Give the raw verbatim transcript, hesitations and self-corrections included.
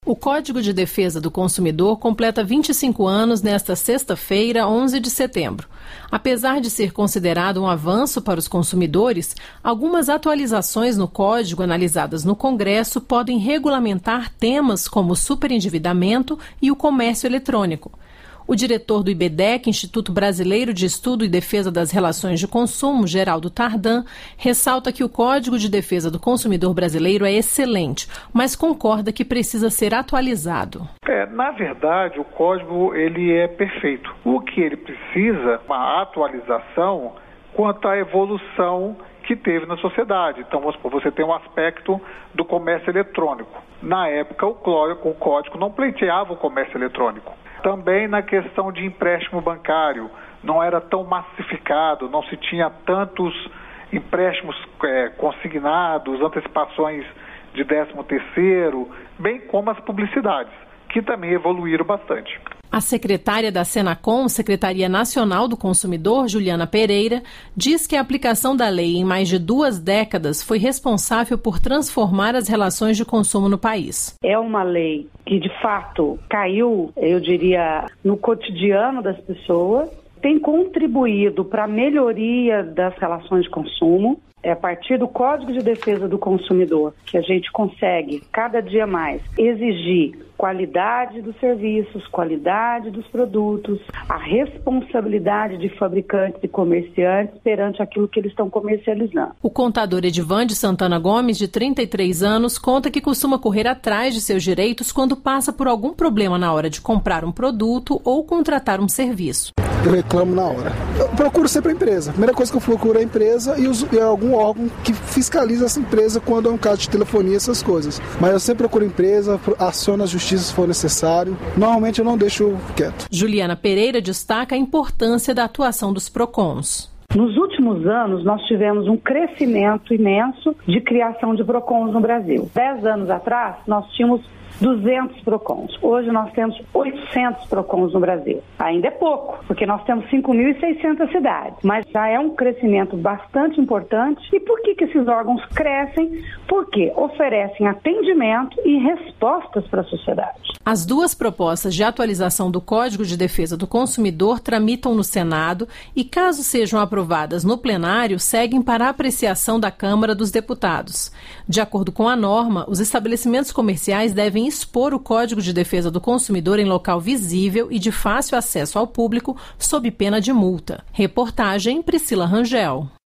O Código de Defesa do Consumidor completa vinte e cinco anos nesta sexta-feira, onze de setembro. Apesar de ser considerado um avanço para os consumidores, algumas atualizações no Código analisadas no Congresso podem regulamentar temas como o superendividamento e o comércio eletrônico. O diretor do I B D E C, Instituto Brasileiro de Estudo e Defesa das Relações de Consumo, Geraldo Tardan, ressalta que o Código de Defesa do Consumidor brasileiro é excelente, mas concorda que precisa ser atualizado. É, na verdade, o código ele é perfeito. O que ele precisa é uma atualização quanto à evolução que teve na sociedade. Então, vamos supor, você tem um aspecto do comércio eletrônico. Na época, o código não pleiteava o comércio eletrônico. Também na questão de empréstimo bancário, não era tão massificado, não se tinha tantos empréstimos é, consignados, antecipações de décimo terceiro, bem como as publicidades, que também evoluíram bastante. A secretária da Senacom, Secretaria Nacional do Consumidor, Juliana Pereira, diz que a aplicação da lei em mais de duas décadas foi responsável por transformar as relações de consumo no país. É uma lei que, de fato, caiu, eu diria, no cotidiano das pessoas, tem contribuído para a melhoria das relações de consumo. É a partir do Código de Defesa do Consumidor que a gente consegue, cada dia mais, exigir qualidade dos serviços, qualidade dos produtos, a responsabilidade de fabricantes e comerciantes perante aquilo que eles estão comercializando. O contador Edivande Santana Gomes, de trinta e três anos, conta que costuma correr atrás de seus direitos quando passa por algum problema na hora de comprar um produto ou contratar um serviço. Eu reclamo na hora. Eu procuro sempre a empresa. A primeira coisa que eu procuro é a empresa e, uso, e algum órgão que fiscaliza essa empresa quando é um caso de telefonia, essas coisas. Mas eu sempre procuro a empresa, aciono a justiça se for necessário. Normalmente eu não deixo quieto. Juliana Pereira destaca a importância da atuação dos PROCONs. Nos últimos anos, nós tivemos um crescimento imenso de criação de PROCONs no Brasil. Dez anos atrás, nós tínhamos duzentos PROCONs. Hoje nós temos oitocentos PROCONs no Brasil. Ainda é pouco, porque nós temos cinco mil e seiscentas cidades, mas já é um crescimento bastante importante. E por que que esses órgãos crescem? Porque oferecem atendimento e respostas para a sociedade. As duas propostas de atualização do Código de Defesa do Consumidor tramitam no Senado e, caso sejam aprovadas no plenário, seguem para a apreciação da Câmara dos Deputados. De acordo com a norma, os estabelecimentos comerciais devem expor o Código de Defesa do Consumidor em local visível e de fácil acesso ao público, sob pena de multa. Reportagem Priscila Rangel.